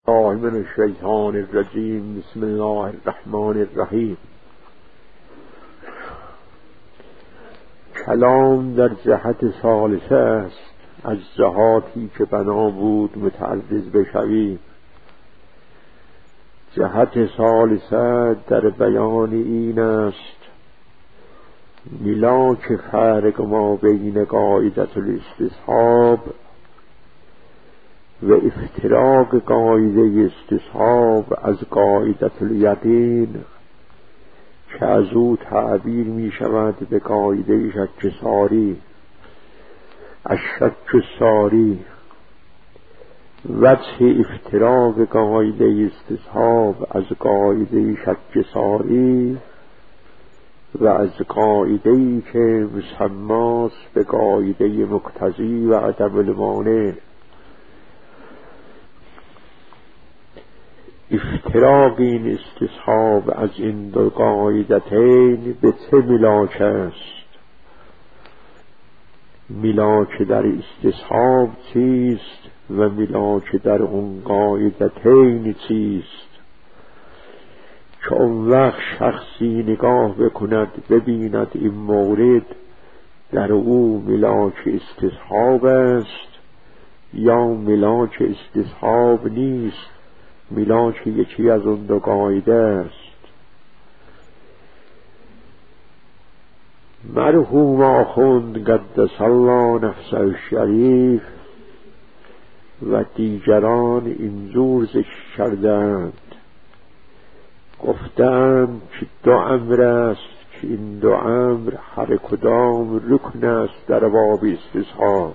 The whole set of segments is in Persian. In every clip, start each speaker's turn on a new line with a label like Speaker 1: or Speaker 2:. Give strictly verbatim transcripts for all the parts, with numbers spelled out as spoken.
Speaker 1: الله من الشیطان الرجیم. بسم الله الرحمن الرحیم. کلام در جهت ثالثه است از جهاتی که بنا بود متعرض بشویم. جهت ثالثه در بیان این است ملاک فرق ما بین قاعدة الاستصحاب و افتراق قاعده استصحاب از قاعدة الیقین که از او تعبیر می شود به قاعده شک ساری. الشک ساری وجه افتراق قاعده استصحاب از قاعده شک ساری و از قاعده‌ای که مسماست به قاعده مقتضی و عدم المانع. افتراق این استصحاب از این دو قاعدتین به سه ملاک است. ملاک در استصحاب چیست و ملاک در اون قاعدتین چیست؟ که اون وقت شخصی نگاه بکند ببیند این مورد در او ملاک استصحاب است یا ملاک استصحاب نیست، ملاک یکی از اون دو قاعده است. مرحوم آخوند قدس الله نفسه الشریف و دیگران اینجور ذکر کردند، گفتند که دو امر است که این دو امر هر کدام رکن است در باب استصحاب.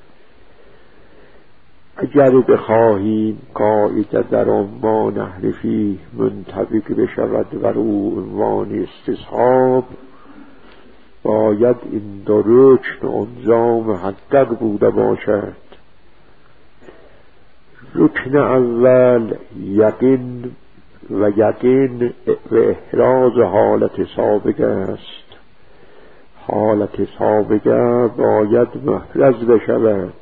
Speaker 1: اگر بخواهیم قاعده در ما نحرفی منطبق بشود بر او عنوان استصحاب، باید این دو رکن آنجا محقق بوده باشد. رکن اول یقین و یقین و احراز حالت سابقه است. حالت سابقه باید محرز بشود.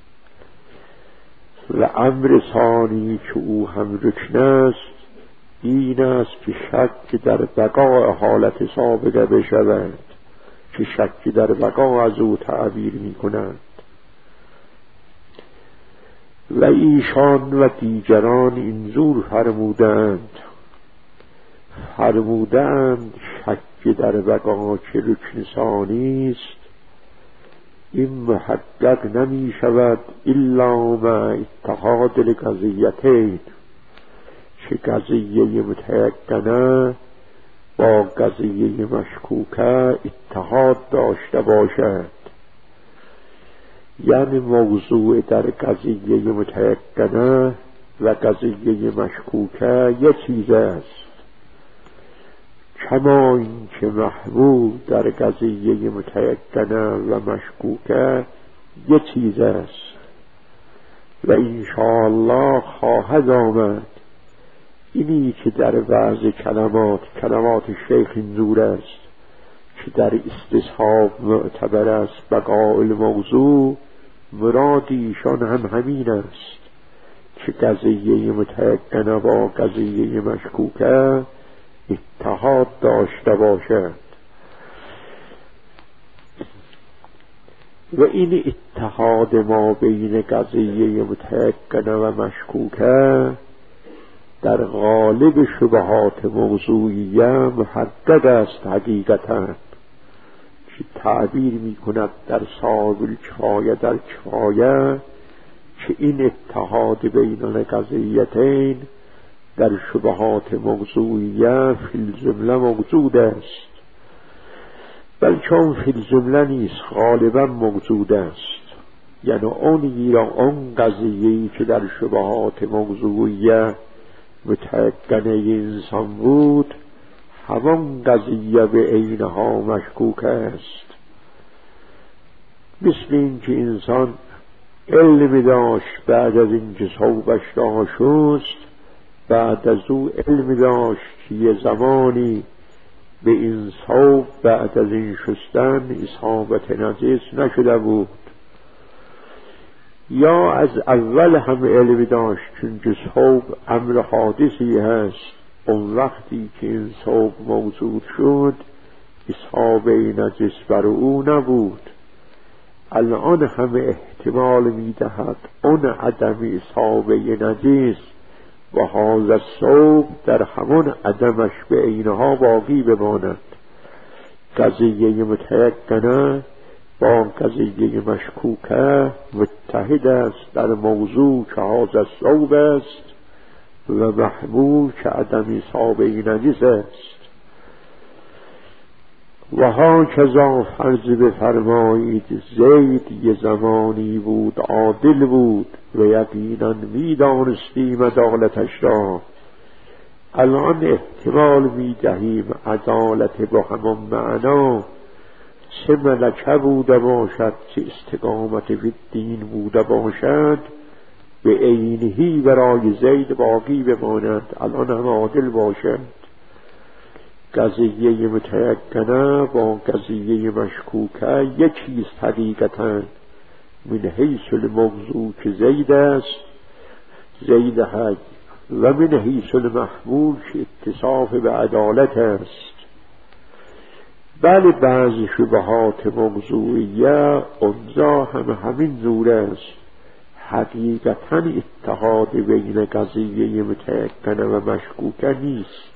Speaker 1: و امر ثانی که او هم رکن است این است که شک در بقاء حالت سابقه بشود، که شک در بقاء از او تعبیر می کنند. و ایشان و دیگران اینجور فرمودند فرمودند شک در بقاء که رکن ثانی است این محقق نمی شود الا مع اتحاد القضیتین، که قضیه متیقنه با قضیه مشکوکه اتحاد داشته باشد. یعنی موضوع در قضیه متیقنه و قضیه مشکوکه یک چیز است، کما این که محبوب در قضیه متیقنه و مشکوکه یک چیز است. و انشاءالله خواهد آمد اینی که در بعض کلمات کلمات شیخ اینجور است که در استصحاب معتبر است بقاء الموضوع، مراد ایشان هم همین است که قضیه متیقنه با قضیه مشکوکه اتحاد داشته باشد. و این اتحاد ما بین قضیه متیقنه و مشکوکه در غالب شبهات موضوعیه محقق است حقیقتا، که تعبیر می کند در صاحب الکفایه در کفایه که این اتحاد بین القضیتین در شبهات موضوعیه فی الجمله موجود است، بلکه اون فی الجمله نیست، غالبا موجود است. یعنی اون یا اون قضیه‌ای که در شبهات موضوعیه متیقنه انسان بود همان قضیه به عینها مشکوک است. مثل این که انسان علم داشت بعد از اینکه ثوبش را شست، بعد از او علم داشت که یه زمانی به این ثوب بعد از این شستن اصابت نجس نشده بود. یا از اول هم علم داشت، چون که صوب امر حادثی هست. اون وقتی که این صوب موجود شد اصحابه نجس بر او نبود. الان هم احتمال میدهد اون عدم اصحابه نجس و هذا صوب در همون عدمش به عینها باقی بماند. قضیه متیقنه با قضیه مشکوکه متحد است در موضوع که هذا صوب است و محمول که عدم اصحابه نجس است. و ها کذا فرض بفرمایید زید یه زمانی بود عادل بود و یقینا می دانستیم عدالتش را. الان احتمال می دهیم عدالت با همان معنا چه ملکه بوده باشد چه استقامت فی الدین بوده باشد به عینهی برای زید باقی بماند. الان هم عادل باشد. قضیه متیقنه با قضیه مشکوکه یکیست حقیقتا. من حیث الموضوع که زید است زید حق و من حیث المحمول که اتصاف به عدالت است. بله بعضی شبهات موضوعیه اونجا هم همین جور است. حقیقتا اتحاد بین قضیه متیقنه و مشکوکه نیست.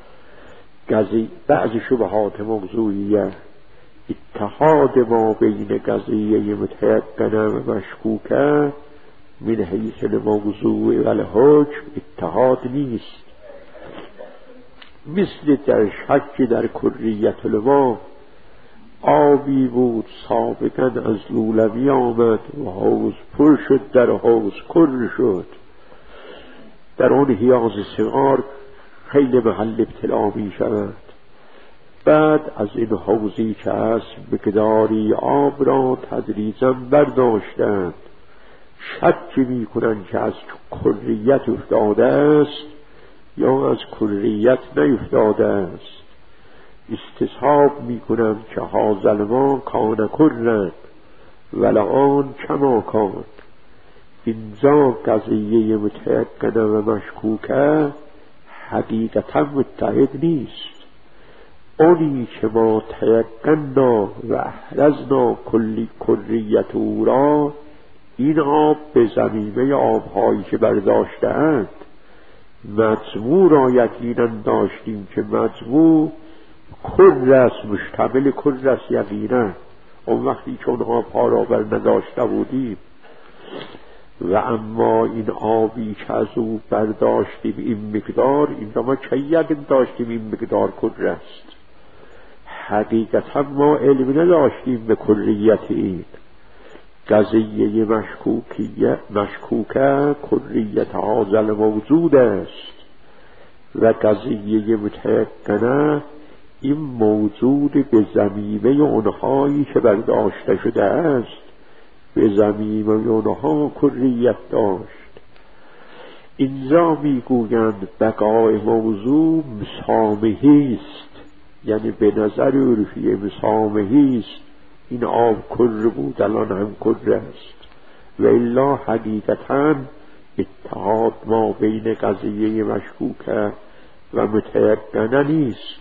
Speaker 1: بعضی شبهات موضوعیه اتحاد ما بین قضیه متیقنه و مشکوکه من حیث الموضوع و الحکم اتحاد نیست. مثل در شک در کریت الماء، آبی بود سابقا از لولبی آمد و حوض پر شد، در حوض کر شد. در اون حیاض صغار خیلی محل ابتلا می شود. بعد از این حوضی که هست مقداری آب را تدریجا برداشتند. شک می کنند که از کریت افتاده است یا از کریت نیفتاده است. استصحاب می کنند که هذا الماء کان کرا ولآن کما کان. اینجا قضیه متیقنه و مشکوکه حقیقتا متحد نیست. اونی که ما تیقنا و احرزنا کلی کریت او را، این آب به ضمیمه آبهایی که برداشته اند. مجموع را یقینا داشتیم که مجموع کر است، مشتمل کر است یقینا. اون وقتی که اون آبها را بر نداشته بودیم. و اما این آبی که از او برداشتیم این مقدار، این را ما چه یقین داشتیم این مقدار کر است؟ حقیقتا ما علم نداشتیم به کریت این. قضیه مشکوکیه مشکوکه کریت هذا موجود است و قضیه متیقنه این موجود به ضمیمه اونهایی که برداشته شده است. به ضمیمه اونها کریت داشت. اینجا میگویند بقای موضوع مسامحی است، یعنی به نظر عرفی مسامحی است. این آب کر بود الان هم کر است. و الا حقیقتا اتحاد ما بین قضیه مشکوکه و متیقنه نیست.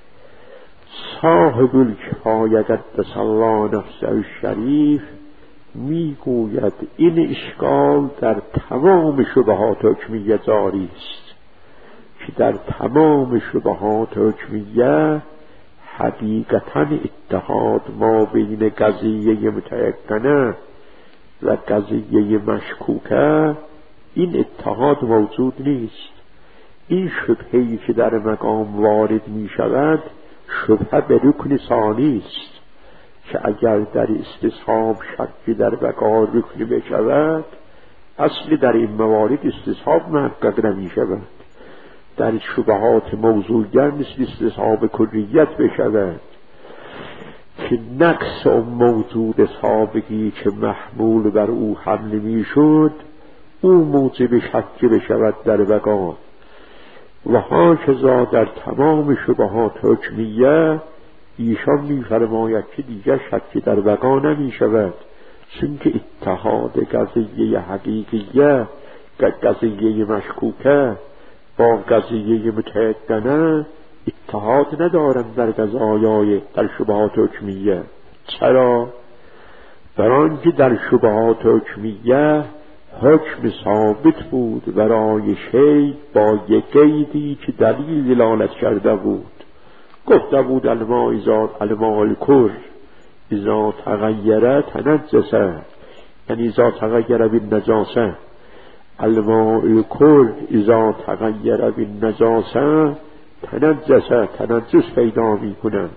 Speaker 1: صاحب الکفایه قدس الله نفسه الشریف میگوید این اشکال در تمام شبهات حکمیه جاری است که در تمام شبهات حکمیه حقیقتا اتحاد ما بین قضیه متیقنه و قضیه مشکوکه این اتحاد موجود نیست. این شبهه‌ای که در مقام وارد می شود شبهه به رکن ثانی است که اگر در استصحاب شکی در بقا رکن بشود، اصل در این موارد استصحاب محقق نمی شود. در شبهات موضوعگر مثل استصحاب کلیت بشود که نقص اون موجود سابقی که محمول بر او حمل می شد او موجب شک بشود در بقا. و هاکذا در تمام شبهات حکمیه ایشان می فرماید که دیگر شکی در بقا نمی شود، چون که اتحاد قضیه حقیقیه قضیه مشکوکه با قضیه متعدنه اتحاد ندارند در قضایای در شبهات حکمیه. چرا؟ برای که در شبهات حکمیه حکم ثابت بود برای شی با یک قیدی که دلیل دلالت کرده بود. گفته بود الماء اذا الماء الکر اذا تغیره تنجسه، یعنی اذا تغیره بالنجاسه، الماء الکر اذا تغیره بالنجاسه تنجسه، تنجس پیدا می کنند.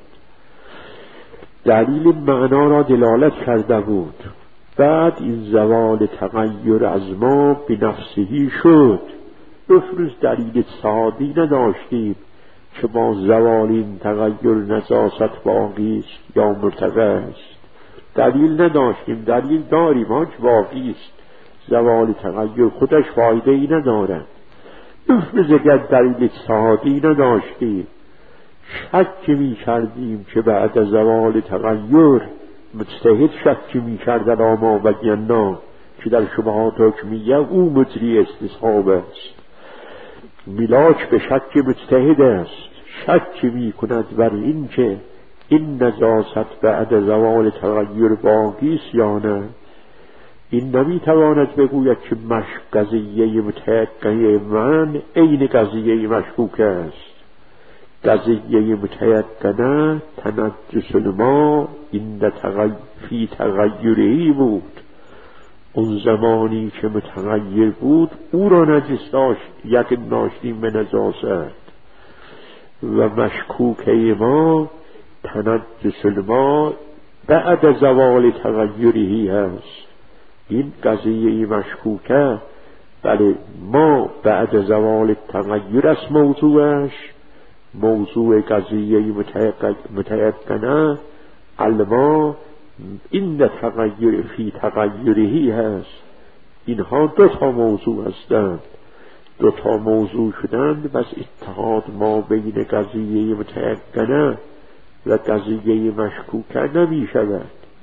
Speaker 1: دلیل معنا را دلالت کرده بود. بعد این زوال تغییر از ما به نفسهی شد. افروز دلیل سادی نداشتیم که با زوال این تغییر نجاست باقی است یا مرتفع است. دلیل نداشتیم، دلیل داریم آنچه باقی است. زوال تغییر خودش فایده ای ندارد. افروز اگر دلیل سادی نداشتیم، شک می کردیم که بعد از زوال تغییر مجتهد شک می کردن آما و گنا که در شبهات حکمیه او مجری استصحاب است. ملاک به شک مجتهد است، شک می کند بر این که این نجاست بعد زوال تغییر باقی است یا نه. این نمی تواند بگوید که مشک قضیه متیقنه من عین قضیه مشکوک است. قضیه متیقنه تنجس الماء این تغییر فی تغییری بود. اون زمانی که متغیر بود او را نجس داشت، یک ناشتیم به نجاست. و مشکوکه ما تنجس الماء بعد زوال تغییری هست. این قضیه مشکوکه بله ما بعد زوال تغییر است موضوعش. موضوع قضیه متیقنه علما این تغییر فی تغییری هست. اینها دو تا موضوع هستند، دو تا موضوع شدند. بس اتحاد ما بین قضیه متیقنه و قضیه مشکوکه نمی شود.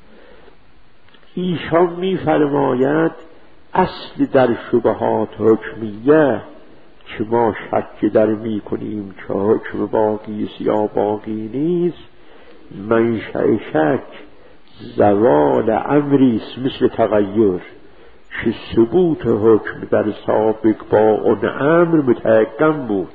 Speaker 1: ایشان می فرماید اصل در شبهات حکمیه که ما شک در می کنیم که حکم باقی است یا باقی نیست، منشأ شک زوال امری است مثل تغییر که ثبوت حکم در سابق با اون امر متیقن بود.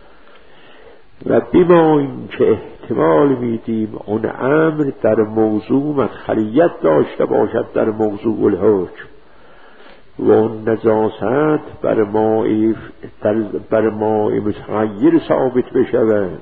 Speaker 1: و بما این که احتمال میدیم اون امر در موضوع مدخلیت داشته باشد در موضوع الحکم و اون نجاست بر ماء بر ماء متغیر ثابت بشود.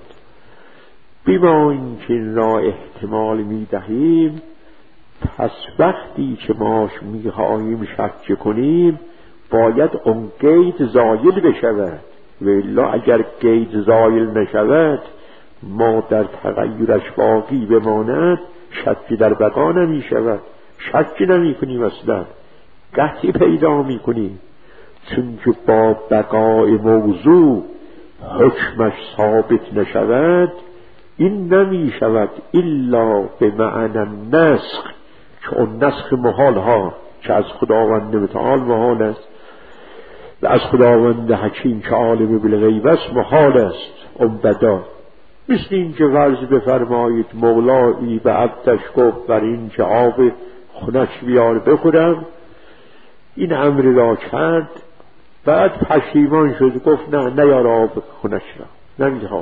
Speaker 1: بما این که این را احتمال میدهیم، پس وقتی که ما میخواهیم شک کنیم باید اون قید زایل بشود. و الا اگر قید زایل نشود ما در تغییرش باقی بماند شکی در بقا نمی شود. شکی نمی کنیم اصلا، قطعی پیدا می کنیم. چون که با بقای موضوع حکمش ثابت نشود این نمی شود الا به معنی نسخ، که اون نسخ محال ها که از خداوند متعال محال است و از خداوند حکیم که عالم بالغیب است محال است. اون بدا مثل این که ورز بفرمایید مولایی به عبدش گفت بر این که آب خونش بیار بخورم، این امر را کرد، بعد پشیمان شد گفت نه نیار آب خونش را نمیخوام.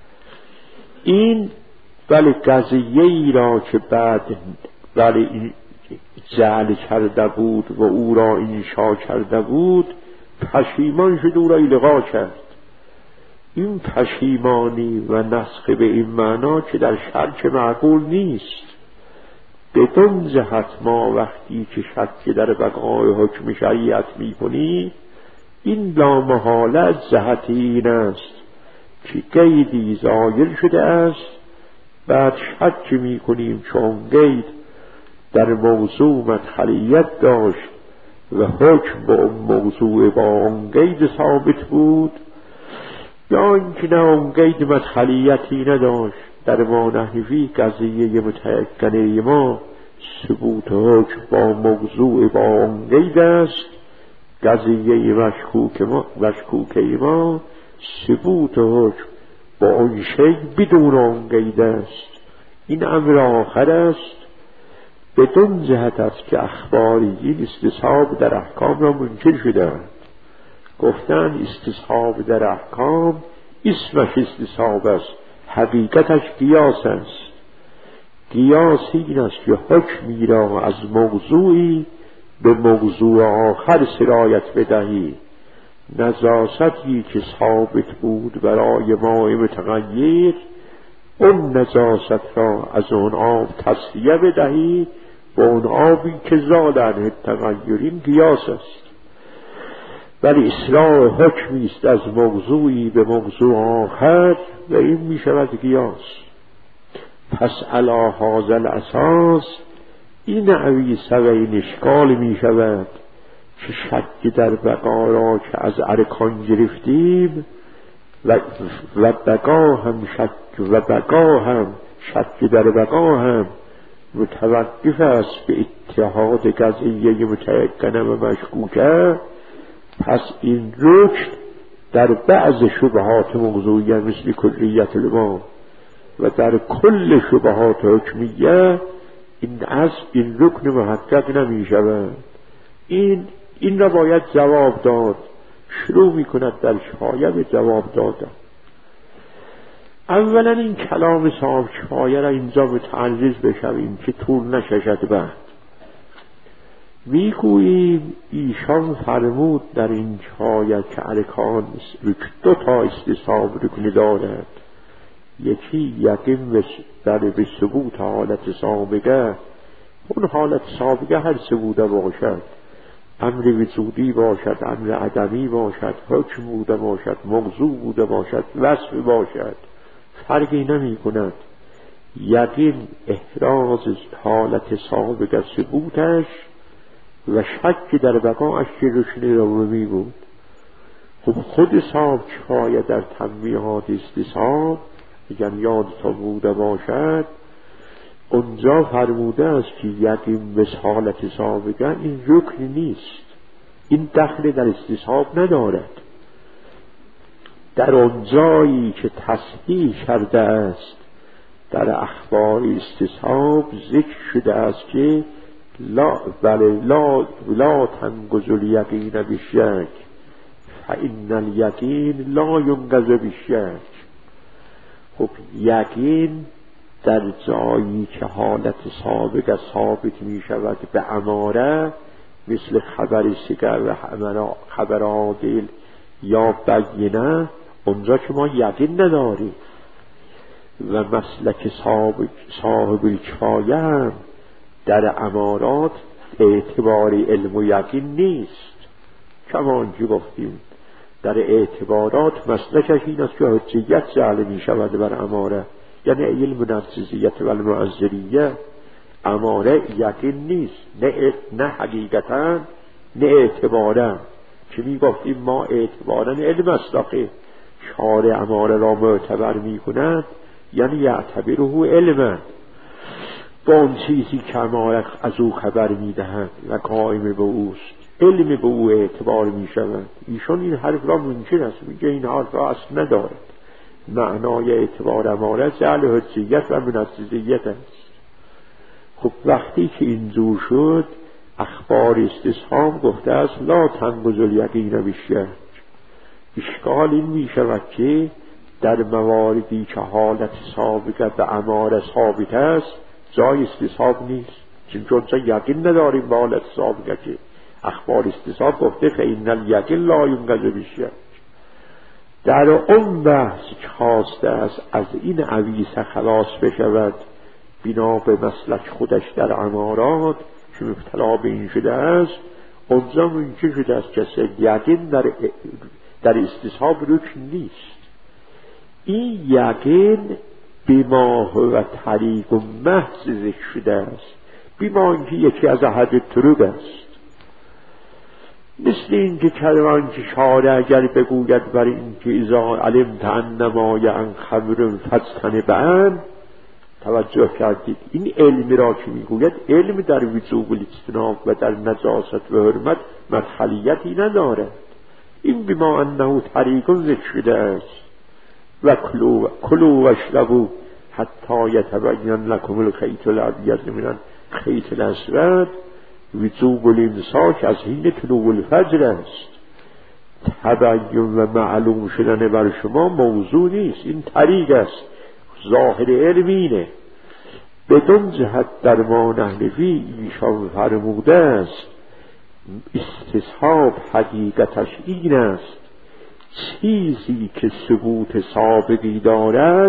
Speaker 1: این ولی قضیه ای را که بعد ولی جعل کرده بود و او را انشا کرده بود پشیمان شد او را الغا کرد. این پشیمانی و نسخ به این معنا که در شرک معقول نیست. بدون جهت ما وقتی که شک در بقای حکم شریعت می کنی این لامحاله جهت این است که قیدی زایل شده است، بعد شک می کنیم چون قید در موضوع مدخلیت داشت و حکم با اون موضوع با اون قید ثابت بود، یا اینکه نه اون قید مدخلیتی نداشت. در ما نحوی قضیه متیقنه ما ثبوت حکم با موضوع با آن قید است، قضیه مشکوک ما مشکوک ما ثبوت حکم با آن شی بدون آن قید است. این امر آخر است بدون جهت است که اخباریین استصحاب در احکام را منکر شدند. گفتن استصحاب در احکام اسمش استصحاب است، حقیقتش قیاس است. قیاس این است که حکمی را از موضوعی به موضوع آخر سرایت بدهی. نجاستی که ثابت بود برای ماء متغیر، اون نجاست را از اون آب تصفیه بدهی با اون آبی که زاد عنه التغیر. این قیاس است. ولی اصلاح حکمی است از موضوعی به موضوع آخر و این می شود قیاس. پس علی هذا الاساس این عویسه و این اشکال می شود که شک در بقا را که از ارکان گرفتیم و, و بقا هم شک و بقا هم شک در بقا هم متوقف است به اتحاد قضیه متیقنه و مشکوکه. پس این رکن در بعض شبهات موضوعیه مثل کلیت الماء و در کل شبهات حکمیه این اصل این رکن محقق نمی شود. این این را باید جواب داد. شروع می کند در کفایه به جواب دادن. اولا این کلام صاحب کفایه را اینجا متعرض بشویم که طول نکشد. بعد میگوییم ایشان فرمود در این کفایه که ارکان دو تا استصحاب رکن دارد. یکی یقین در به ثبوت حالت سابقه، اون حالت سابقه هر چه بوده باشد، امر وجودی باشد، امر عدمی باشد، حکم بوده باشد، موضوع بوده باشد، وصف باشد، فرقی نمی کند. یقین احراز حالت سابقه ثبوتش و شک در بقاش که رکن رومی بود. خب خود صاحب کفایه در تنبیهات استصحاب اگر یادتان بوده باشد اونجا فرموده است که یقین به حالت سابقه این رکن نیست، این دخل در استصحاب ندارد. در آنجایی که تصحیح کرده است در اخبار استصحاب ذکر شده است که لا بله لا لا تنقض الیقین بالشک فإن الیقین لا ینقض بالشک. خب یقین در جایی که حالت سابقه ثابت می شود به اماره مثل خبر سگر و خبر عادل یا بینه، اونجا که ما یقین نداریم. و مسلک صاحب, صاحب الکفایه هم در امارات اعتبار علم و یقین نیست. کما که گفتیم در اعتبارات مسلکش این است که حجیت جعل می شود بر اماره، یعنی علم نفسیت و المعذریه. اماره یقین نیست، نه, نه حقیقتا نه اعتبارا. که می گفتیم ما اعتبارا علم استاقه شارع اماره را معتبر می کند، یعنی یعتبره علما با اون چیزی که اماره از او خبر می دهند و قائم به اوست، علم به او اعتبار می شود. ایشون این حرف را منکر است، میگه این حرف را اصل ندارد. معنای اعتبار اماره جعل حجیت و منزیت است. خب وقتی که اینجور شد اخبار استصحاب گفته است لا تنقض الیقین بالشک. اشکال این می شود که در مواردی که حالت سابقه به اماره ثابت است جای استصحاب نیست، چون جا یقین نداریم به حالت سابقه که اخبار استصحاب گفته فإن الیقین لا ینقض بالشک. در اون بحث که خواسته است از این عویسه خلاص بشود بنا به مسلک خودش در امارات که مبتلا به این شده است، اونجا منکر شده است که یقین در, در استصحاب رکن نیست. این یقین بما هو طریق و محض ذکر شده است، بما اینکه یکی از احد طرق است. مثل این که کلمان که شارع اگر بگوید بر این که اذا علمت انما یعن خمر فاجتنبه، توجه کردید این علمی را که میگوید علم در وجوب الاجتناب و در نجاست و حرمت مرحلیتی ندارد. این بما انه طریق ذکر شده است و کلوا کلوا واشربوا حتی یتبین لکم الخیط الابیض من الخیط الاسود. وجوب الامساک از حین طلوع الفجر است. تبین و معلوم شدن بر شما موضوع نیست، این طریق است. ظاهر علم اینه. بدون جهت در ما نحنفی ایشان فرموده است استصحاب حقیقتش این است چیزی که ثبوت سابقی دارد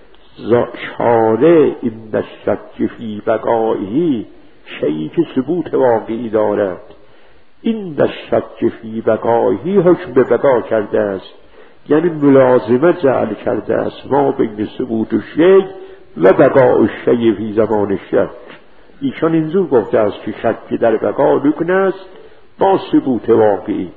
Speaker 1: شارع این الشک فی بقائه، شیئی که ثبوت واقعی دارد این الشک فی بقائه حکم به بقا کرده است، یعنی ملازمه جعل کرده است ما بین ثبوت شیء و بقاء الشیء فی زمان الشک. ایشان اینجور گفته است که شک در بقا رکن است با ثبوت واقعی.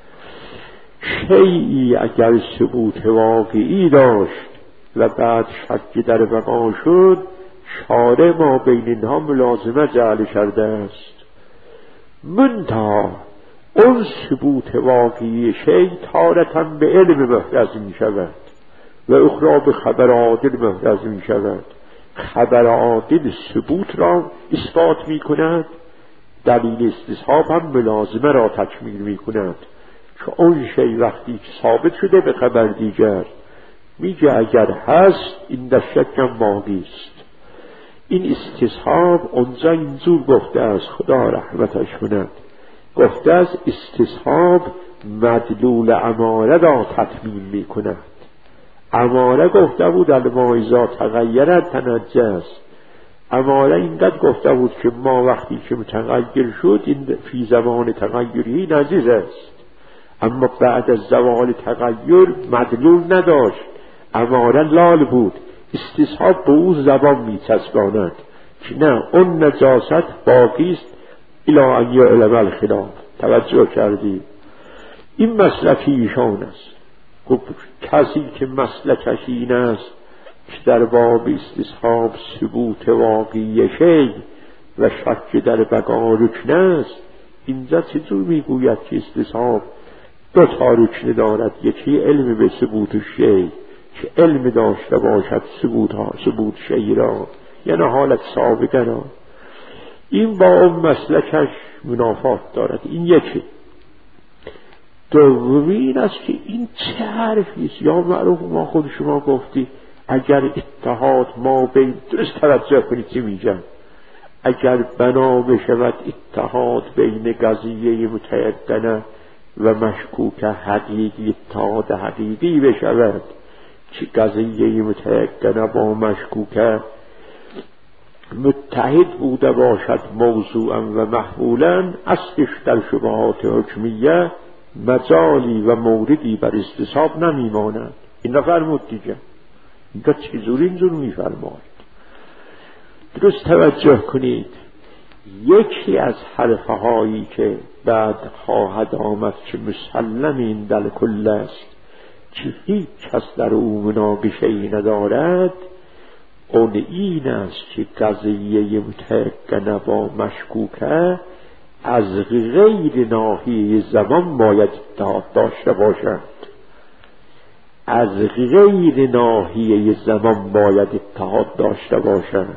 Speaker 1: شیئی اگر ثبوت واقعی داشت و بعد شک در بقا شد، شارع ما بین اینها ملازمه جعل کرده است. منتها اون ثبوت واقعی شیء تارة به علم محرز می شود و اخرى به خبر عادل محرز می شود. خبر عادل ثبوت را اثبات می کند، دلیل استصحاب هم ملازمه را تکمیل می کند. که اون شیء وقتی ثابت شده به خبر دیگر میگه اگر هست این در شک هم باقی است. این استصحاب اونجا اینجور گفته است، خدا رحمتش کند، گفته است استصحاب مدلول اماره را تطمیل می کند. اماره گفته بود المایزا تغییرت تنجس. اماره اینقدر گفته بود که ما وقتی که متغیر شد این فی زمان تغییری نجس است، اما بعد از زوال تغییر مدلول نداشت، اماره لال بود. استصحاب به او زبان می چسباند که نه اون نجاست باقی است الی ان یعلم الخلاف. توجه کردی؟ این مسلک ایشان است. کسی که مسلکش این است که در باب استصحاب ثبوت واقعی شیء و شک در بقا رکن است، اینجا چطور میگوید که استصحاب دو تا رکن دارد؟ یکی علم به ثبوت شیء که علم داشته باشد ثبوت ها ثبوت شیء را، یعنی حالت سابقه را. این با اون مسلکش منافات دارد. این یکی. دومین است که این چه حرفی است؟ یا معروف ما خود شما گفتی اگر اتحاد ما بین، درست توجه کنید چی میگم، اگر بنا بشود اتحاد بین قضیه متیقنه و مشکوک حقیقی اتحاد حقیقی بشود که قضیه متیقنه با مشکوک متحد بوده باشد موضوعا و محمولا، اصلش در شبهات حکمیه مجالی و موردی بر استصحاب نمیماند. این را فرمود دیگه. این را چیزور اینجور میفرماید. درست توجه کنید. یکی از حرفه هایی که بعد خواهد آمد که مسلم این در کل است که هیچ کس در او مناقشه‌ای ندارد، اون این است که قضیه متیقنه با مشکوکه از غیر ناحیه زمان باید اتحاد داشته باشند. از غیر ناحیه زمان باید اتحاد داشته باشند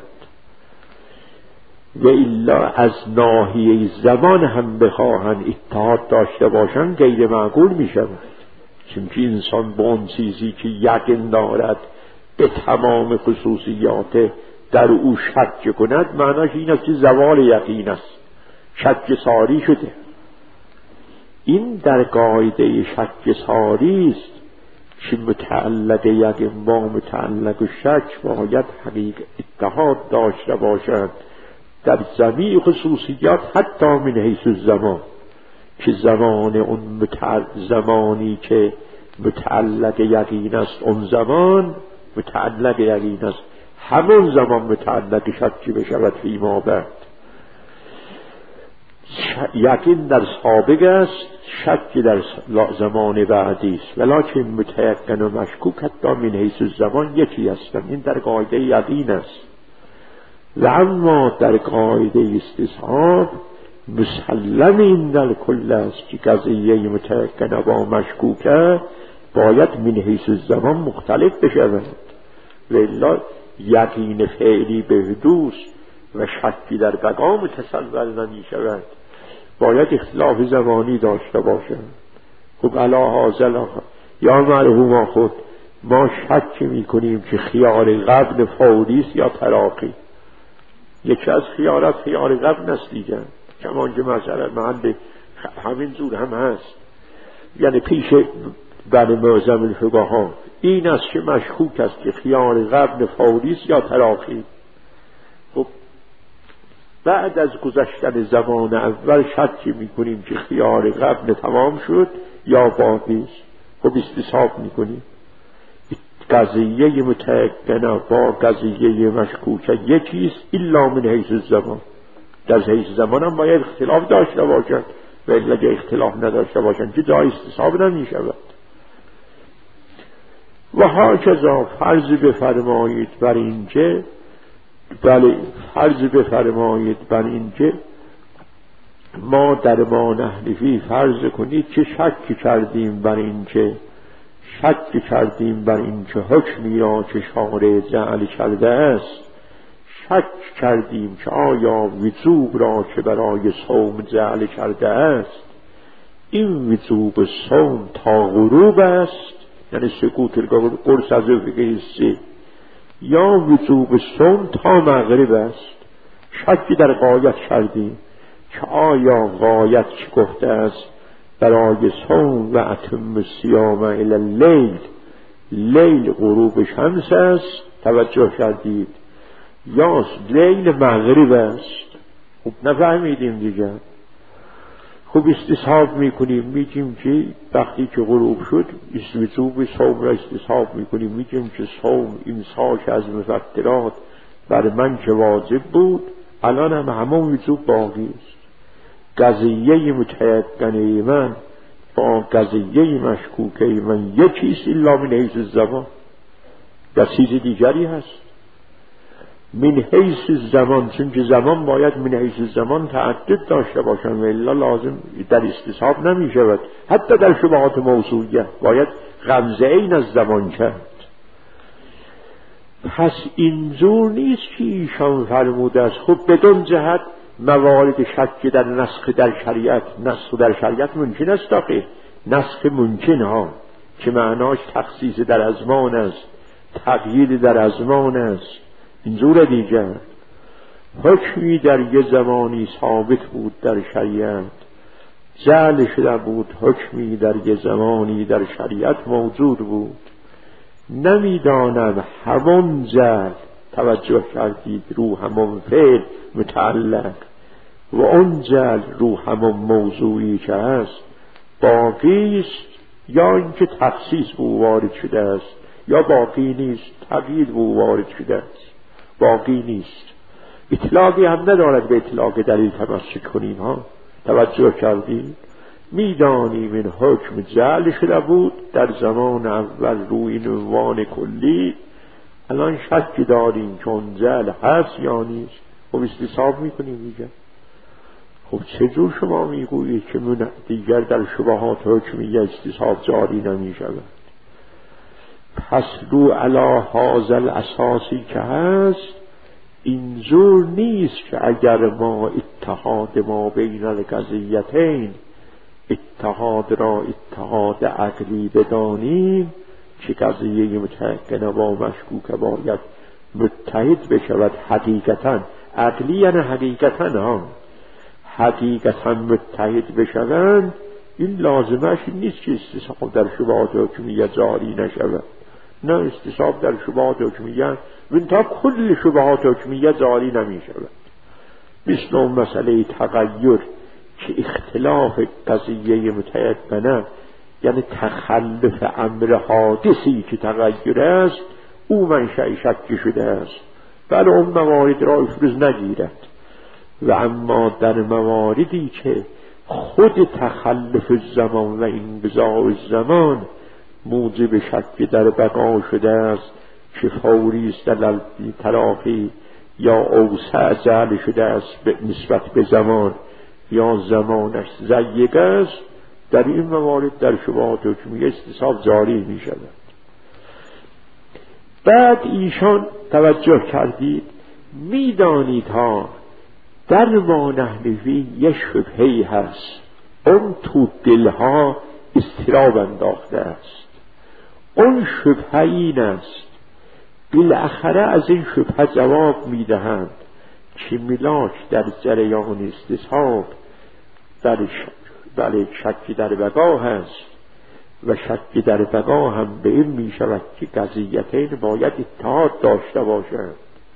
Speaker 1: و الا از ناحیه زمان هم بخواهند اتحاد داشته باشند غیر معقول می شود. چون که انسان با اون چیزی که یقین دارد به تمام خصوصیات در او شک کند، معناش این است که زوال یقین است، شک ساری شده. این در قاعده شک ساری است که متعلق یقین با متعلق شک باید حقیقت اتحاد داشته باشند در جمیع خصوصیات، حتی من حیث الزمان، که زمان اون متعلق زمانی که متعلق یقین است اون زمان متعلق یقین است، همون زمان متعلق شکی بشود فیما بعد. یقین در سابق است، شک در زمان بعدی است، ولکن متیقن و مشکوک حتی من حیث الزمان یکی هستند. این در قاعده یقین است. و اما در قاعده استصحاب مسلم این در کل است که قضیه متیقنه با مشکوکه باید من حیث زمان مختلف بشوند و الا یقین فعلی به حدوث و شکی در بقا متصور نمی شود، باید اختلاف زمانی داشته باشند. خب علا حاضر یا مرحوم خود ما شک می کنیم که خیار قبل فوری است یا تراخی. یکی از خیارات خیار قبل است دیگر، کمانجه مثلا محل همین زور هم هست، یعنی پیش بر معظم الفقها این است که مشکوک است که خیار قبل فوری است یا تراخی. خب بعد از گذشتن زمان اول شک می کنیم که خیار قبل تمام شد یا باقی است. خب استصحاب می کنیم قضیه متیقنه با قضیه مشکوکه یکیست الا من حیث الزمان. در حیث زمان هم باید اختلاف داشته باشند و اگه اختلاف نداشته باشند که جای استصحاب نمی شود. و هاکذا فرض بفرمایید بر اینکه بله فرض بفرمایید بر اینکه ما در ما نحنفی فرض کنید که شک کردیم بر اینکه شک کردیم بر اینکه حکمی را که شارع جعل کرده است، شک کردیم که آیا وجوب را که برای صوم جعل کرده است این وجوب صوم تا غروب است، یعنی سکوت القرص از فقه سه، یا وجوب صوم تا مغرب است. شکی در غایت کردیم که آیا غایت چی گفته است برای صوم و اتم الصیام الی اللیل، لیل غروب شمس است توجه کردید، یا لیل مغرب است. خب نفهمیدیم دیگه. خب استصحاب میکنیم میگیم که وقتی که غروب شد وجوب صوم را استصحاب میکنیم، میگیم که صوم این ساک از مفطرات بر من که واجب بود الان هم همون وجوب باقی است. قضیه متیقنه من با قضیه مشکوکه من یکیست الا من حیث الزمان. در چیز دیگری هست من حیث زمان، چون که زمان باید من حیث زمان تعدد داشته باشن و الا لازم در استصحاب نمی شود. حتی در شبهات موضوعیه باید غمزه این از زمان کرد. پس اینجور نیست که ایشان فرموده است. خب بدون جهت موارد شک در نسخ در شریعت، نسخ در شریعت ممکن است داخل نسخ ممکن ها که معناش تخصیص در ازمان است، تغییر در ازمان است. اینجور دیگر حکمی در یه زمانی ثابت بود در شریعت جعل شده بود، حکمی در یه زمانی در شریعت موجود بود، نمیدانم همون جعل توجه کردید رو همون فعل متعلق و اون جعل رو همون موضوعی که هست باقی است یا اینکه تخصیص به وارد شده است، یا باقی نیست تغییر به وارد شده است، باقی نیست. اطلاقی هم ندارد به اطلاق دلیل تمسک کنیم ها. توجه کردید میدانیم این حکم جعل شده بود در زمان اول روی این عنوان کلی، الان شک داریم که اون جعل هست یا نیست. خب استصحاب میکنیم دیگر. خب چجور شما میگویید که من دیگر در شبهات حکمیه استصحاب جاری نمی شود؟ پس رو علا حاضر اساسی که هست اینجور نیست که اگر ما اتحاد ما بین القضیتین اتحاد را اتحاد عقلی بدانیم که قضیه متیقنه با مشکوک باید متحد بشود. حقیقتا عقلی یعنی حقیقتا ها حقیقتا متحد بشوند، این لازمش نیست که استصحاب در شبهات حکمیه جاری نشود. نه، استصحاب در شبهات حکمیه من تا کل شبهات حکمیه جاری نمی شود. مثل اون مسئله تغییر که اختلاف قضیه متیقنه یعنی تخلف امر حادثی که تغییر است او منشأ شک شده است، بله اون موارد را افروز نگیرد. و اما در مواردی که خود تخلف الزمان و انقضاء الزمان موجب شک در بقا شده است که فوری است در تراخی یا اوسع جعل شده است به نسبت به زمان یا زمانش ضیق است، در این موارد در شبهات حکمیه استصحاب جاری می شود. بعد ایشان توجه کردید میدانید ها در ما نحنفی یه شبهه‌ای هست، اون تو دلها اضطراب انداخته است. اون شبهه این است، بالاخره از این شبهه جواب میدهند که ملاک در جریان استصحاب بله شکی در بقا هست و شکی در بقا هم به این می شود که قضیتین باید اتحاد داشته باشند،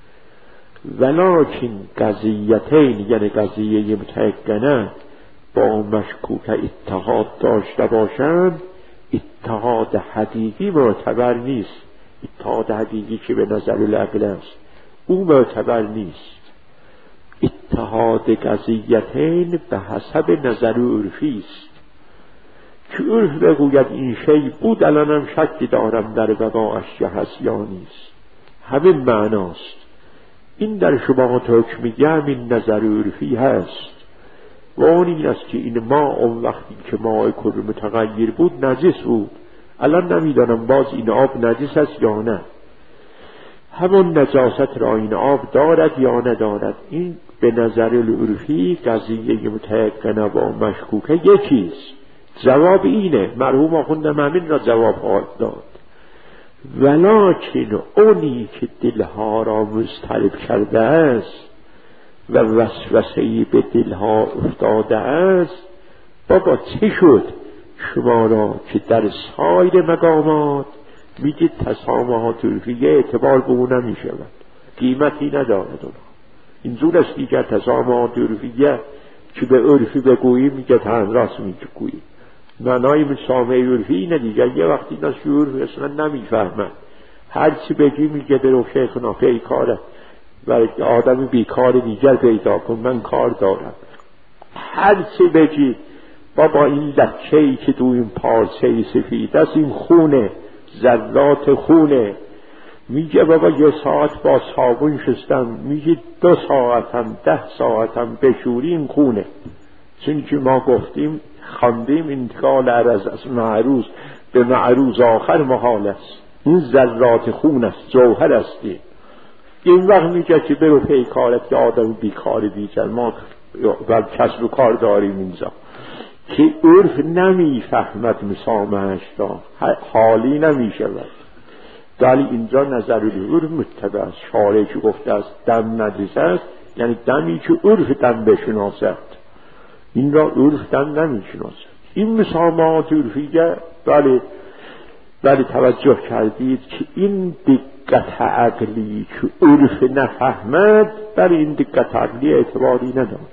Speaker 1: ولکن قضیتین یعنی قضیه متیقنه با مشکوک اتحاد داشته باشند، اتحاد حقیقی معتبر نیست. اتحاد حقیقی که به نظر العقل است او معتبر نیست. اتحاد قضیتین به حسب نظر عرفی است که عرف بگوید این شی بود، الانم شکی دارم در بقاش که هست یا نیست. همین معناست. این در شبهات حکمیه همین نظر عرفی هست و اون این است که این ما اون وقتی که ماء کل متغیر بود نجس بود، الان نمیدانم باز این آب نجس است یا نه، همون نجاست را این آب دارد یا ندارد. این به نظر العرفی قضیه متیقنه با مشکوکه یکیست. جواب اینه، مرحوم آخوندم همین را جواب خواهد داد. ولکن اونی که دلها را مضطرب کرده است و وسوسه‌ای به دلها افتاده است، بابا چه شد شما را که در سایر مقامات میگید تسامحات عرفیه اعتبار به اون نمی شود، قیمتی ندارد اونها. اینجور است دیگر تسامحات عرفیه که به عرفی بگویی میگه تن راست میگویی. معنای مسامحه عرفی اینه دیگر، یه وقتی اینا شعور اصلا نمیفهمن، هر چی بگی میگه برو شیخنا پیکاره و آدم بیکار دیگر پیدا کن، من کار دارم. هر چی بگی بابا این لکه‌ای که تو این پارچه سفید است این خونه، ذرات خونه. میگه بابا یه ساعت با صابون شستم، میگه دو ساعتم ده ساعتم بشوریم خونه. چون که ما گفتیم خواندیم انتقال عرض از معروض به معروض آخر محال است. این ذرات خون است، جوهر استی. این وقت میگه که برو پیکارت که آدم بیکار دیگر، ما بر کسب و کار داریم اینجا که عرف نمیفهمد مسامحش را، حالی نمیشود. ولی اینجا نظر العرف متبع است. شارع که گفته است دم نجس است، یعنی دمی که عرف دم بشناسد، این را عرف دم نمیشناسد. این مسامحات عرفیه بله بله توجه کردید که این دقت عقلی که عرف نفهمد، بله این دقت عقلی اعتباری ندارد.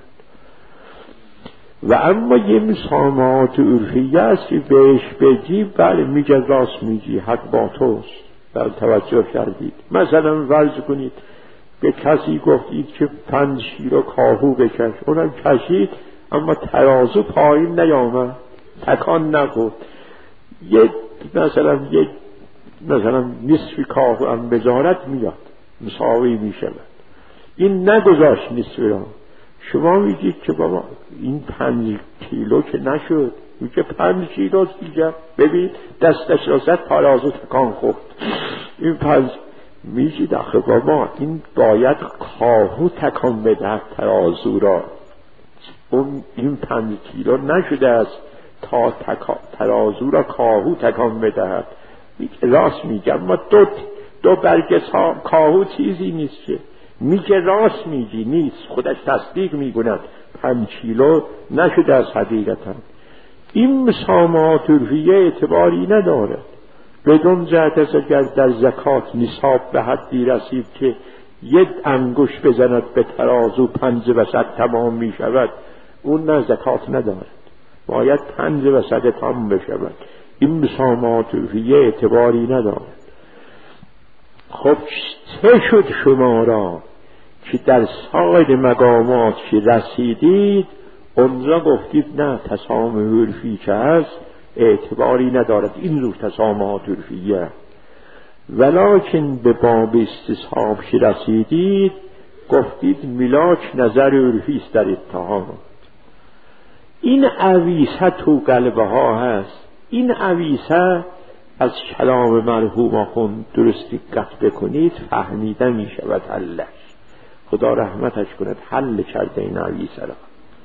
Speaker 1: و اما یه مسامحات عرفیه است که بهش بگی بله میگه راست میگی، حق با توست. بله توجه کردید. مثلا فرض کنید به کسی گفتید که پنج کیلو کاهو بکش، اونم کشید اما ترازو پایین نیامد، تکان نخورد. یک مثلا یک مثلا نصف کاهو هم بذارد میاد مساوی میشود. این نگذاشت نصف را، شما میگید که بابا این پنج کیلو که نشد، میگه پنج کیلو دیگه، ببین دستش را زد ترازو تکان خورد. این پنج میگید آخه بابا این باید کاهو تکان بده ترازو را، اون این پنج کیلو نشده است تا تکا... ترازو را کاهو تکان بدهد. میگه راست میگه، اما دو, دو برگ کاهو چیزی نیست که. میگه راست میگی نیست، خودش تصدیق میگوند پنج کیلو نشده از حقیقتا. این مسامحات عرفیه اعتباری ندارد. بدون جهت است اگر در زکات نصاب به حدی رسید که یک انگشت بزند به ترازو پنج وسط تمام میشود، اون نه زکات ندارد، باید پنج وسط تمام بشود. این مسامحات عرفیه اعتباری ندارد. خب چه شد شما را که در سایر مقامات که رسیدید اونجا گفتید نه تسامح عرفی که هست اعتباری ندارد، این رو تسامحات عرفیه. ولکن به باب استصحاب که رسیدید گفتید میلاک نظر عرفی است در اتهام. این عویسه تو قلبه ها هست. این عویسه از کلام مرحوم آخوند درست دقت بکنید فهمیده می شود حلش. خدا رحمتش کند حل کرده این عویسه را.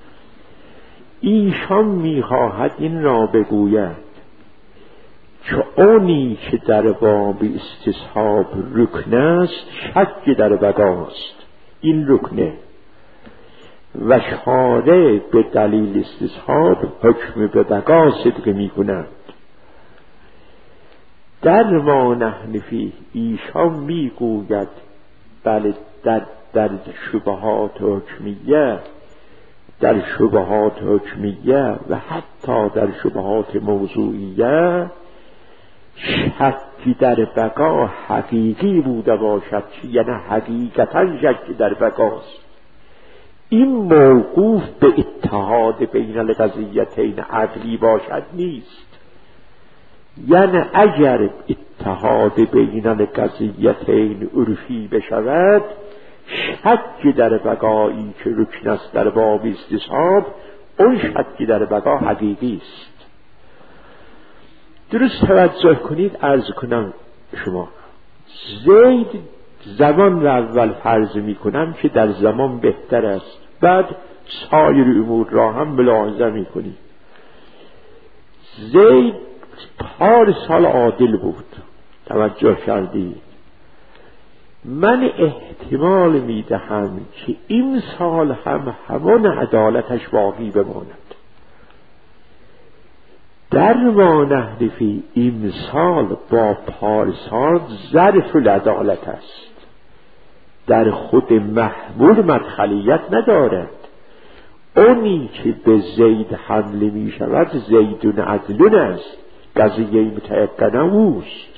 Speaker 1: ایشان می خواهد این را بگوید که اونی که در باب استصحاب رکن است شک در بقاست. این رکنه و شارع به دلیل استصحاب حکم به بقا صدق می کند. در ما نحن فیه ایشان می گوید بله در, در شبهات حکمیه در شبهات حکمیه و حتی در شبهات موضوعیه شکی در بقا حقیقی بوده باشد، یعنی حقیقتا شک در بقاست. این موقوف به اتحاد بین القضیتین عقلی باشد نیست. یعنی اگر اتحاد بین القضیتین عرفی بشود شک در بقایی که رکن است در باب استصحاب اون شک در بقا حقیقی است. درست توجه کنید. عرض کنم شما زید زمان را اول فرض می کنم که در زمان بهتر است، بعد سایر امور را هم ملاحظه می کنید. زید پارسال عادل بود، توجه کردید. من احتمال می دهم که این سال هم همان عدالتش باقی بماند. در ما نحن فی امسال با پارسال ظرف العدالت است، در خود محمول مدخلیت ندارد. اونی که به زید حمله می شود زیدون عدلون است، قضیه متیقن اوست.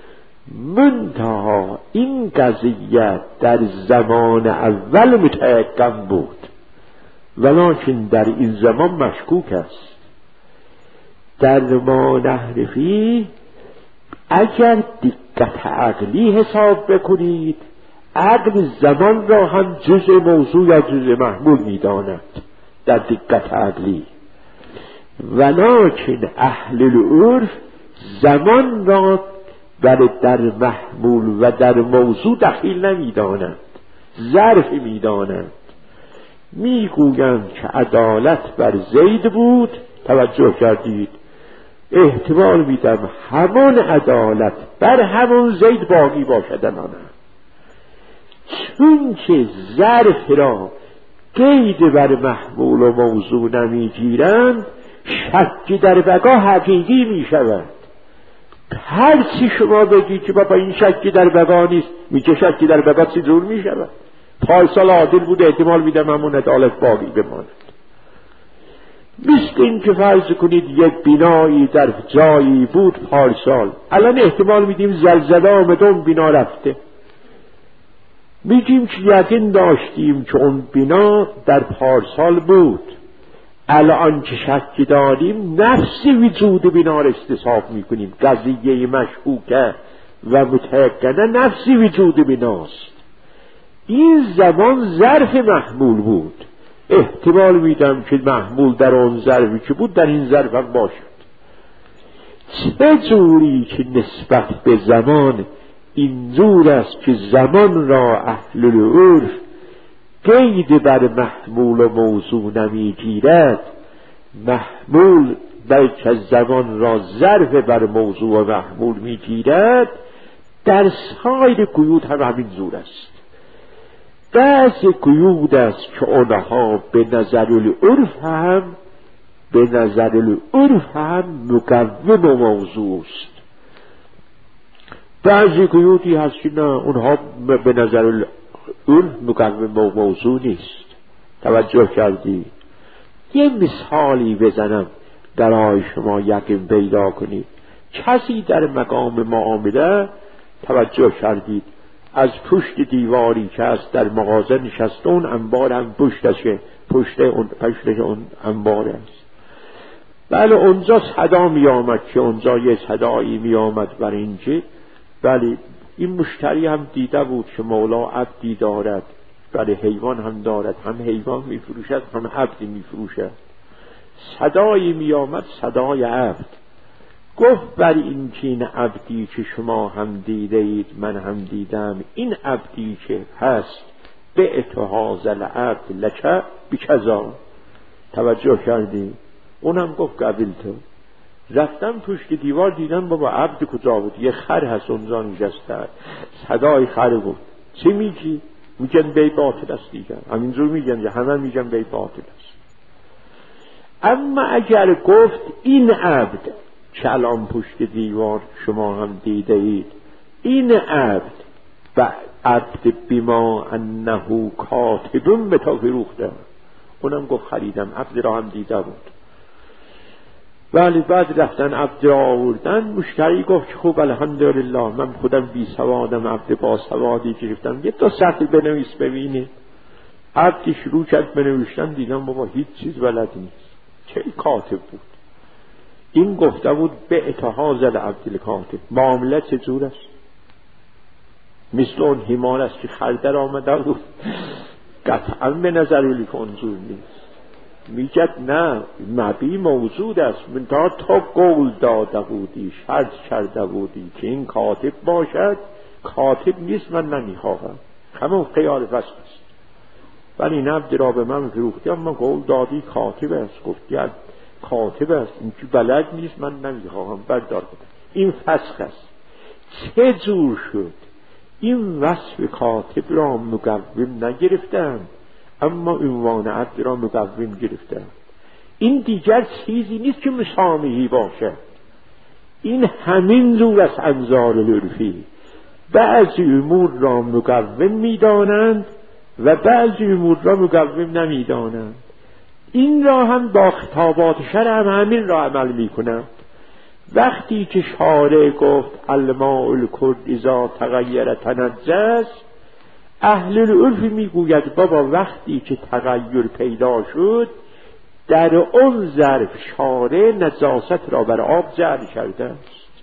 Speaker 1: منتها این قضیه در زمان اول متیقن بود ولکن در این زمان مشکوک است. در ما نحن فیه اگر دقت عقلی حساب بکنید عقل زمان را هم جزء موضوع یا جزء محمول می‌داند در دقت عقلی، ولکن اهل العرف زمان را در محمول و در موضوع دخیل نمی‌دانند، ظرف می‌دانند. میگویند که عدالت بر زید بود، توجه کردید، احتمال میدم همان عدالت بر همان زید باقی باشد الان، چون که ظرف را قید بر محمول و موضوع نمیگیرند شکی در بقا حقیقی میشود. هر چی شما بگید که بابا این شکی در بقا نیست، میگه شکی در بقا چی دور میشود. پارسال عادل بود، احتمال میدم همون عدالت باقی بماند. مثل این که فرض کنید یک بینایی در جایی بود پارسال، الان احتمال میدیم زلزله آمده اون بنا رفته، میگیم که یقین داشتیم که اون بنا در پارسال بود، الان که شک داریم نفس وجود بنا را استصحاب میکنیم. قضیه مشکوکه و متیقنه نفس وجود بناست. این زمان ظرف محمول بود، احتمال میدم که محمول در اون ظرفی که بود در این ظرف هم باشد. چه جوری که نسبت به زمان این جور است که زمان را اهل العرف قید بر محمول و موضوع نمیگیرد، محمول بلکه زمان را ظرف بر موضوع و محمول میگیرد، در سایر قیود هم همین جور است. بعض قیود است که آنها به نظر العرف هم به نظر العرف هم مقوم و موضوع است. بعضی قیودی هست که نه، اونها به نظر العرف مقوم و موضوع نیست. توجه کردی؟ یه مثالی بزنم برای شما یقین پیدا کنید. کسی در مقام معامله، توجه کردید، از پشت دیواری که است در مغازه نشسته، اون انبار هم پشتشه، پشت اون پشتش اون انبار است. بله اونجا صدا می آمد که اونجا یه صدایی می آمد بر اینجا. بله این مشتری هم دیده بود که مولا عبدی دارد برای حیوان هم دارد، هم حیوان می فروشد هم عبد می فروشد. صدایی می آمد، صدای عبد. گفت بر این که این عبدی که شما هم دیده اید من هم دیدم، این عبدی که هست به اتحاز العبد لکه بکذا. توجه کردی؟ اونم گفت قبیل تو. رفتم پشت دیوار دیدم بابا عبد کجا بود؟ یه خر هست اونجا نشسته. صدای خر بود. چی میگی؟ میگن بی باطل است دیگر. همینجور میگن، همه میگن بی باطل است. اما اگر گفت این عبد که الان پشت دیوار شما هم دیده اید، این عبد و عبد بما انه کاتبون به تا فروخته، اونم گفت خریدم، عبد را هم دیده بود. ولی بعد رفتن عبد را آوردن، مشتری گفت خوب الحمدلله من خودم بی سوادم، عبد با سوادی گرفتم، یه تا سطر بنویس ببینی. عبد شروع کرد بنویشتن، دیدم بابا هیچ چیز بلد نیست. چه کاتب بود؟ این گفته بود به اتحاز العبد الکاتب. معامله چجور است؟ مثل اون حمار است که خردر آمده بود، قطعا به نظر ولی کنجور نیست. میگد نه، مبی موجود است، من تا تو قول داده بودی، شرط کرده بودی که این کاتب باشد، کاتب نیست، من نمیخواهم. همون خیال فسق است. ولی این عبد را به من فروختی، اما قول دادی کاتب است. گفتی کاتب است، این که بلد نیست، من نمیخواهم، بردار بده. این فسق است. چه جور شد؟ این وصف کاتب را مقوم نگرفتن، اما عنوان عبد را مقوم گرفتن. این دیگر چیزی نیست که مسامحی باشد. این همین جور از انظار العرفی. بعضی امور را مقوم میدانند و بعضی امور را مقوم نمیدانند. این را هم با خطابات شرع هم همین را عمل میکنند. وقتی که شارع گفت الماء الکرد اذا تغیر تنجس، اهل العرف میگوید بابا وقتی که تغییر پیدا شد در اون ظرف شارع نجاست را بر آب جعل کرده است.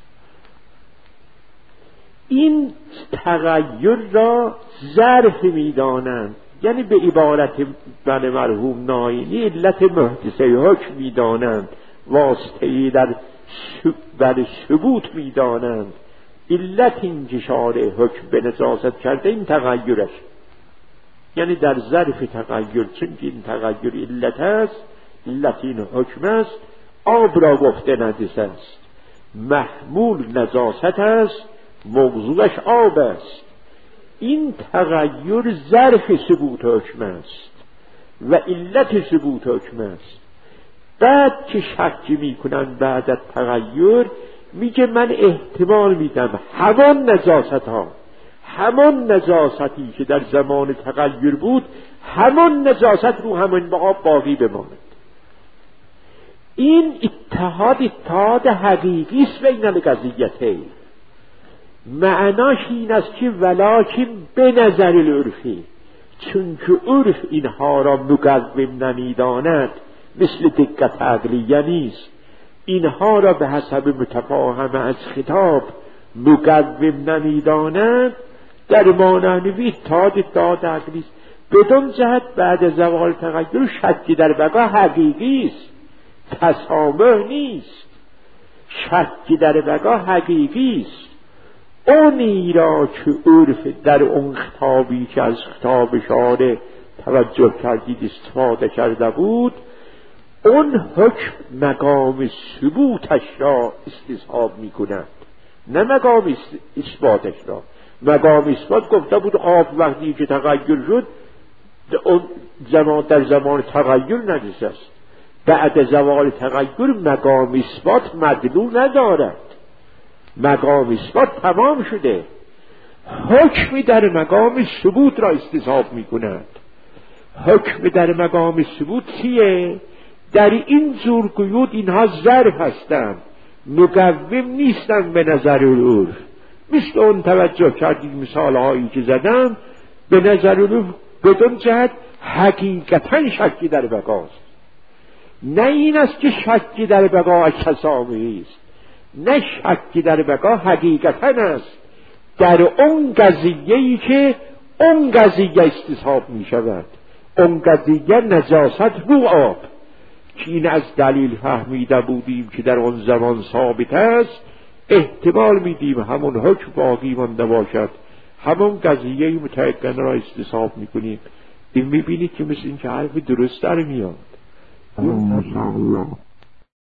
Speaker 1: این تغییر را ظرف میدانند، یعنی به عبارت من مرحوم ناینی علت محدثه حکم میدانند، واسطه‌ای در بر ثبوت میدانند. علت این که شارع حکم به نجاست کرده این تغییرش، یعنی در ظرف تغییر، چون این تغییر علت است، علت این حکم است، آب را گفته نجس است، محمول نجاست است، موضوعش آب است. این تغییر ظرف ثبوت حکم است و علت ثبوت حکم است. بعد که شک میکنن بعد از تغییر، میگه من احتمال میدم همان نجاست ها، همان نجاستی که در زمان تغییر بود، همان نجاست رو همین با آب باقی بماند. این اتحاد اتحاد حقیقی است بین القضیتین. معناش این است که ولکن به نظر العرفی، چون که عرف اینها را مقوم نمیداند، مثل دقت عقلیه نیست، اینها را به حسب متفاهم از خطاب مقوم نمیدانند، در مانعنوی اتحاد اتحاد عقلی است. بدون جهت بعد از زوال تغییر شکی در بقا حقیقی است، تسامح نیست. شکی در بقا حقیقی است. اونی را که عرف در اون خطابی که از خطاب شارع توجه کردید استفاده کرده بود، اون حکم مقام ثبوتش را استصحاب می کند، نه مقام اثباتش را. مقام اثبات گفته بود آب وقتی که تغییر شد در زمان تغییر نجس است. بعد زوال تغییر مقام اثبات مدلول ندارد، مقام اثبات تمام شده. حکمی در مقام ثبوت را استصحاب می کند. حکم در مقام ثبوت چیه؟ در این زور قیود اینها ظرف هستند، مقوم نیستند به نظر العرف. مثل اون توجه کردید مثال هایی که زدم، به نظر العرف بدون جهت حقیقتا شکی در بقاست. نه این است که شکی در بقا کسامهی است، نه شکی در بقا حقیقتا است در اون قضیه‌ای که اون قضیه استصحاب می شود، اون قضیه نجاست رو آب که این از دلیل فهمیده بودیم که در اون زمان ثابت است، احتمال میدیم همون حکم باقی مانده باشد، همون قضیه متعین را استصحاب میکنیم. این میبینید که مثل این که حرف درست در میاد.
Speaker 2: ماشاءالله.